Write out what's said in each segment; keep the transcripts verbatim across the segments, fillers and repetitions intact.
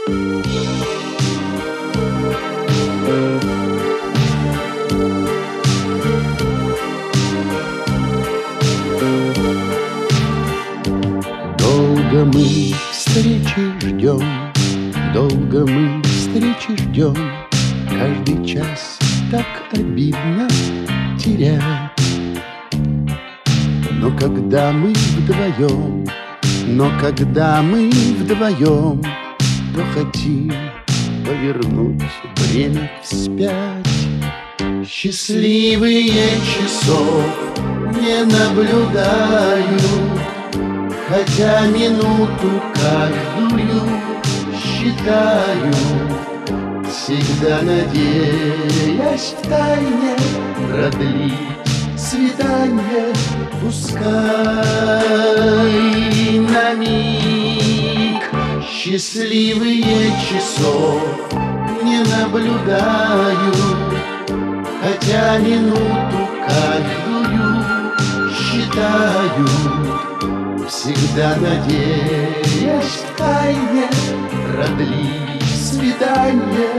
Долго мы встречи ждем, долго мы встречи ждем. Каждый час так обидно терять. Но когда мы вдвоем, но когда мы вдвоем, то хотим повернуть время вспять. Счастливые часов не наблюдаю, хотя минуту каждую считаю, всегда надеясь втайне продлить свидание. Пускай на миг счастливые часов не наблюдаю, хотя минуту каждую считаю, всегда надеясь втайне продлить свидание.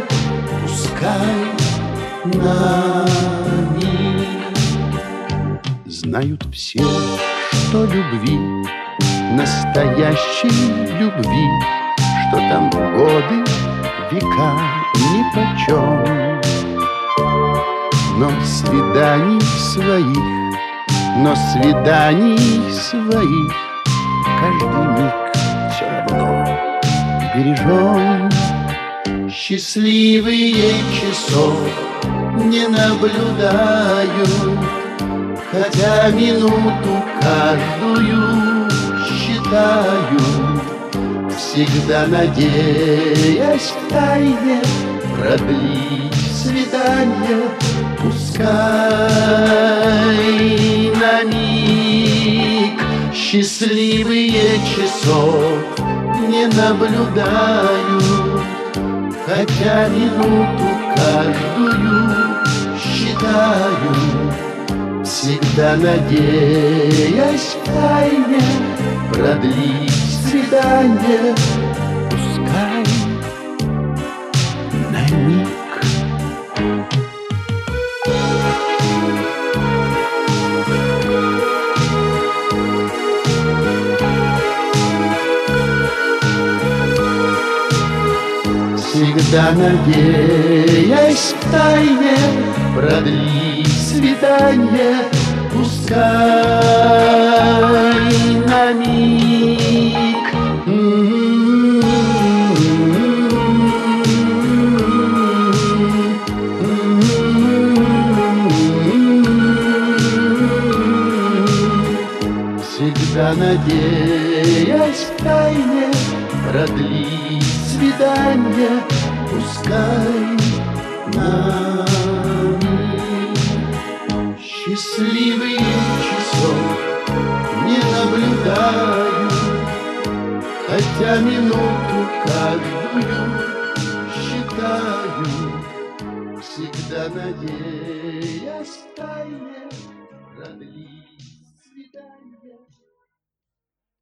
Пускай на миг. Знают все, что любви, настоящей любви, что там годы, века нипочем. Но свиданий своих, но свиданий своих каждый миг все равно бережем. Счастливые часов не наблюдаю, хотя минуту каждую считаю, всегда надеясь втайне продлить свидание. Пускай на миг счастливые часов не наблюдаю, хотя минуту каждую считаю, всегда надеясь втайне продлить свидание. Пускай на миг. Всегда надеясь втайне продлить свидание. Пускай на миг. Всегда надеясь втайне продлить свидание. Пускай на миг. Счастливые часов не наблюдаю, хотя минуту каждую считаю, всегда надеясь втайне продлить.